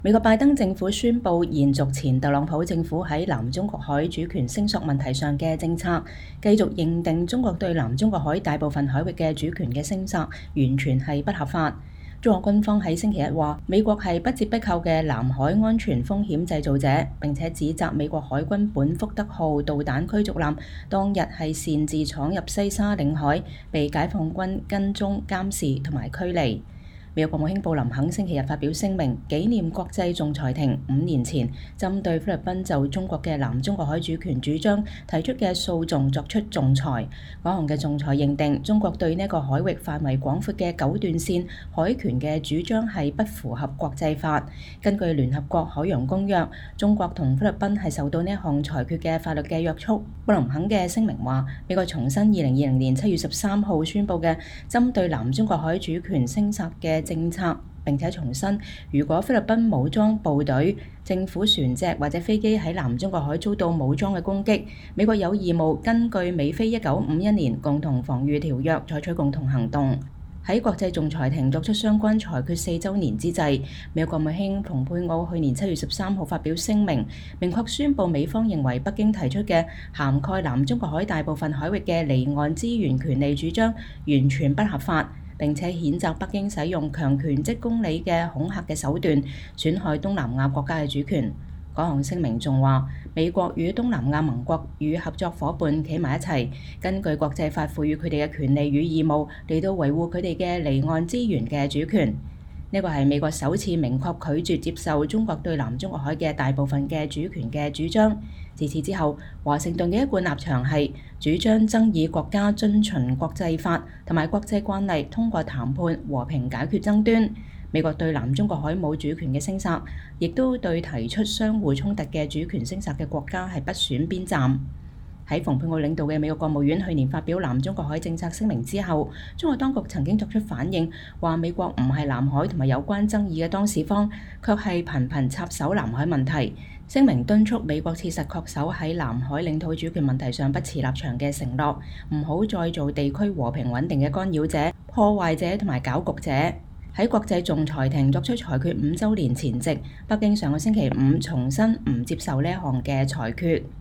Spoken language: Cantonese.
美國拜登政府宣布延續前特朗普政府喺南中國海主權聲索問題上嘅政策，繼續認定中國對南中國海大部分海域嘅主權嘅聲索完全係不合法。中國軍方喺星期一話，美國係不折不扣嘅南海安全風險製造者，並且指責美國海軍本福德號導彈驅逐艦當日係擅自闖入西沙領海，被解放軍跟蹤監視同埋驅離。美國國務卿布林肯星期日發表聲明，紀念國際仲裁庭5年前針對菲律賓就中國嘅南中國海主權主張提出嘅訴訟作出仲裁。嗰項嘅仲裁認定中國對呢個海域範圍廣闊嘅九段線海權嘅主張係不符合國際法。根據聯合國海洋公約，中國同菲律賓係受到呢一項裁決嘅法律嘅約束。布林肯嘅聲明話，美國重申2020年7月13號宣布嘅針對南中國海主權聲索嘅政策，並且重申，如果菲律賓武裝部隊、政府船隻或者飛機喺南中國海遭到武裝嘅攻擊，美國有義務根據美菲1951年共同防禦條約採取共同行動。喺國際仲裁庭作出相關裁決4週年之際，美國國務卿蓬佩奧去年7月13號發表聲明，明確宣布美方認為北京提出嘅涵蓋南中國海大部分海域嘅離岸資源權利主張完全不合法，並且譴責北京使用強權即公理嘅恐嚇嘅手段，損害東南亞國家嘅主權。嗰項聲明仲話，美國與東南亞盟國與合作伙伴企埋一齊，根據國際法賦予佢哋嘅權利與義務嚟到維護佢哋嘅離岸資源嘅主權。呢個係美國首次明確拒絕接受中國對南中國海嘅大部分嘅主權嘅主張。自此之後，華盛頓嘅一貫立場係主張爭議國家遵循國際法同埋國際慣例，通過談判和平解決爭端。美國對南中國海冇主權嘅聲索，亦都對提出相互衝突嘅主權聲索嘅國家係不選邊站。喺蓬佩奧領導嘅美國國務院去年發表南中國海政策聲明之後，中國當局曾經作出反應，話美國唔係南海同埋有關爭議嘅當事方，卻係頻頻插手南海問題。聲明敦促美國切實恪守喺南海領土主權問題上不持立場嘅承諾，唔好再做地區和平穩定嘅干擾者、破壞者同埋攪局者。喺國際仲裁庭作出裁決5週年前夕，北京上個星期五重申唔接受呢一項嘅裁決。